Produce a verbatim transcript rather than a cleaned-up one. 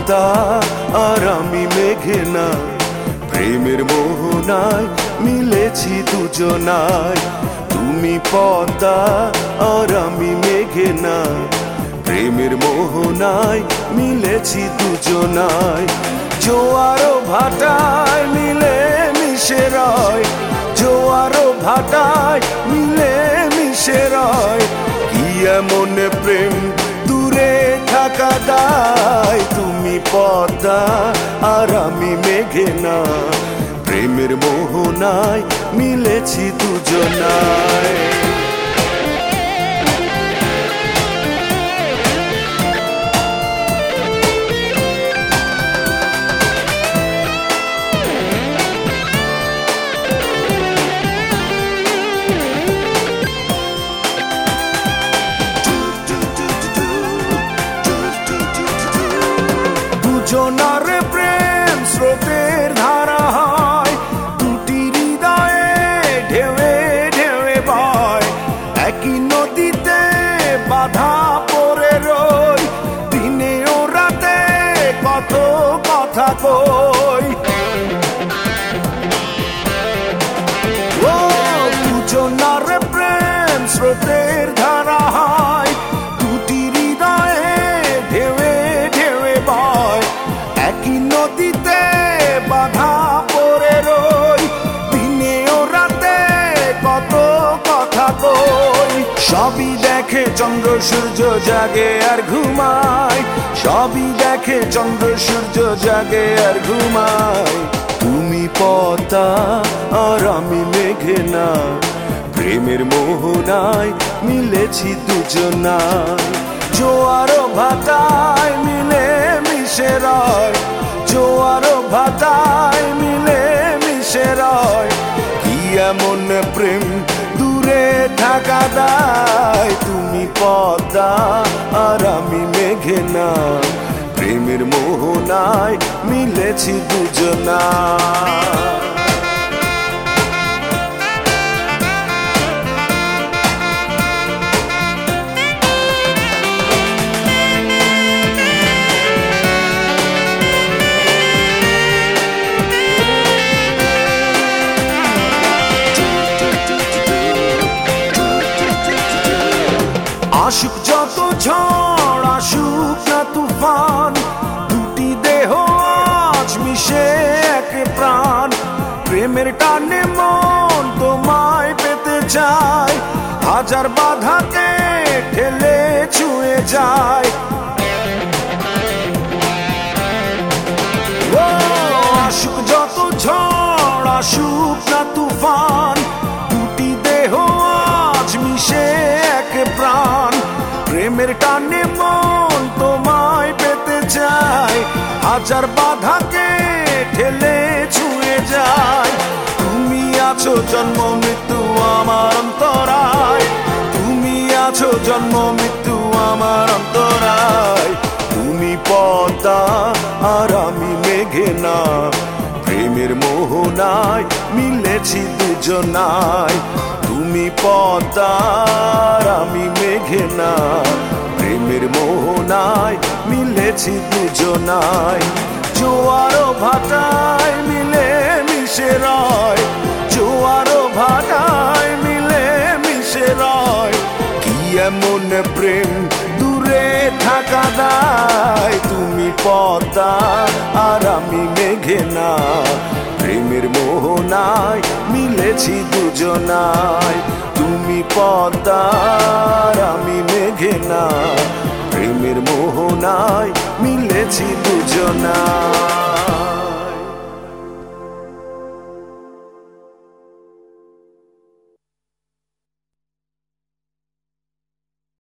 পদ্মা আর আমি মেঘনা, প্রেমের মোহনায় মিলেছি দুজনায়। তুমি পদ্মা আর আমি মেঘনা, প্রেমের মোহনায় মিলেছি দুজনায়। জোয়ারো ভাটায় মিলে মিশে রয়, জোয়ারো ভাটায় মিলে মিশে রয়। কি এমন প্রেম দূরে থাকা দায়। তুমি পদ্মা আর আমি মেঘনা, প্রেমের মোহনায় মিলেছি দুজনায়। দুজনার প্রেম স্রোতের ধারা হয়, দুটি হৃদয়ে ঢেউে ঢেউে বয়। একই নদীতে বাধা পড়ে রই, দিনে ও রাতে কত কথা কই। ও দুজনার প্রেম স্রোতের ধারা হয়, দুটি হৃদয়ে ঢেউে ঢেউে বয়। একই নদীতে বাধা পড়ে রই, দিনে ও রাতে কত কথা কই। সবই দেখে চন্দ্র সূর্য জাগে আর ঘুমায়, সবই দেখে চন্দ্র সূর্য জাগে আর ঘুমায়। তুমি পদ্মা আর আমি মেঘনা, প্রেমের মোহনায় মিলেছি দুজনায়। জোয়ারো ভাটায় মিলে মিশে রয়, জোয়ারো ভাটায় মিলে মিশে রয়। কি এমন প্রেম দূরে থাকা দায়। তুমি পদ্মা আর আমি মেঘনা, প্রেমের মোহনায় মিলেছি দুজনায়। আসুক যত ঝড় আসুক না তুফান, দুটি দেহ আজ মিশে এক প্রাণ। প্রেমের টানে মন তোমায় পেতে চায়, হাজার বাধাকে ঠেলে ছুঁয়ে যায়। ও আসুক যত ঝড় আসুক না তুফান, দুটি দেহ আজ মিশে এক প্রাণ। প্রেমের টানে মন তোমায় পেতে চায়, হাজার বাধাকে ঠেলে ছুঁয়ে যায়। তুমি আছো জন্ম মৃত্যু আমার অন্তরায়, তুমি আছো জন্ম মৃত্যু আমার অন্তরায়। তুমি পদ্মা আর আমি মেঘনা, প্রেমের মোহনায় মিলেছি দুজনায়। তুমি পদ্মা আর আমি মেঘনা, প্রেমের মোহনায় মিলেছি দুজনায়। জোয়ারো ভাটায় মিলে মিশে রয়, জোয়ারো ভাটায় মিলে মিশে রয়। কি এমন প্রেম দূরে থাকা দায়। তুমি পদ্মা আর আমি মেঘনা, প্রেমের মোহনায় মিলেছি দুজনায়। তুমি পদ্মা আর আমি মেঘনা, প্রেমের মোহনায় মিলেছি দুজনায়।